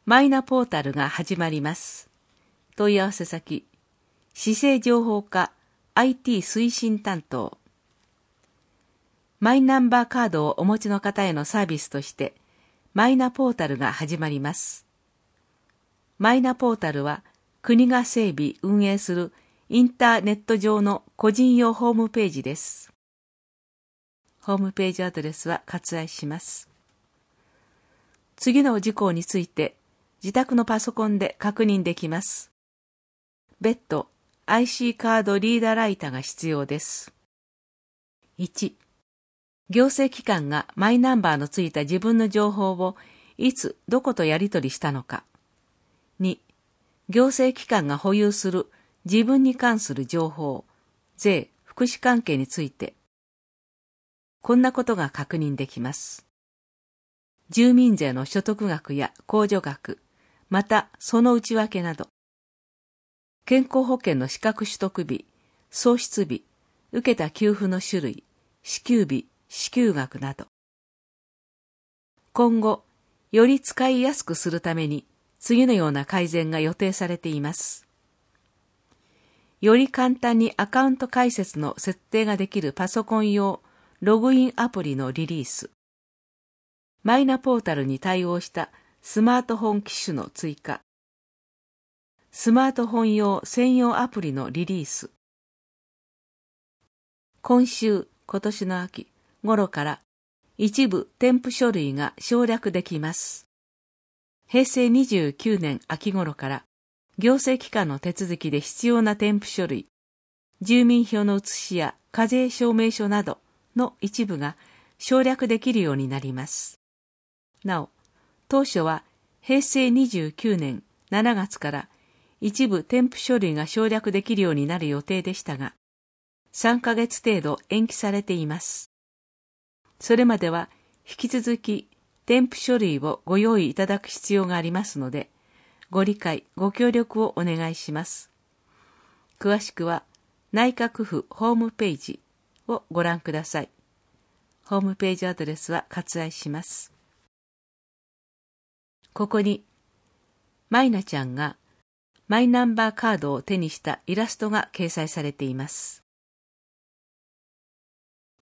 マイナポータルが始まります。問い合わせ先、市政情報課 IT 推進担当。マイナンバーカードをお持ちの方へのサービスとして、マイナポータルが始まります。マイナポータルは、国が整備・運営するインターネット上の個人用ホームページです。ホームページアドレスは割愛します。次の事項について、自宅のパソコンで確認できます。別途、IC カードリーダーライターが必要です。1、行政機関がマイナンバーのついた自分の情報をいつどことやり取りしたのか。2、行政機関が保有する自分に関する情報、税、福祉関係について。こんなことが確認できます。住民税の所得額や控除額、またその内訳など。健康保険の資格取得日、創出日、受けた給付の種類、支給日、支給額など。今後、より使いやすくするために、次のような改善が予定されています。より簡単にアカウント開設の設定ができるパソコン用ログインアプリのリリース。マイナポータルに対応したスマートフォン機種の追加。スマートフォン用専用アプリのリリース。今年の秋頃から一部添付書類が省略できます。平成29年秋頃から行政機関の手続きで必要な添付書類、住民票の写しや課税証明書などの一部が省略できるようになります。なお、当初は平成29年7月から一部添付書類が省略できるようになる予定でしたが、3ヶ月程度延期されています。それまでは引き続き添付書類をご用意いただく必要がありますので、ご理解、ご協力をお願いします。詳しくは内閣府ホームページをご覧ください。ホームページアドレスは割愛します。ここに、マイナちゃんがマイナンバーカードを手にしたイラストが掲載されています。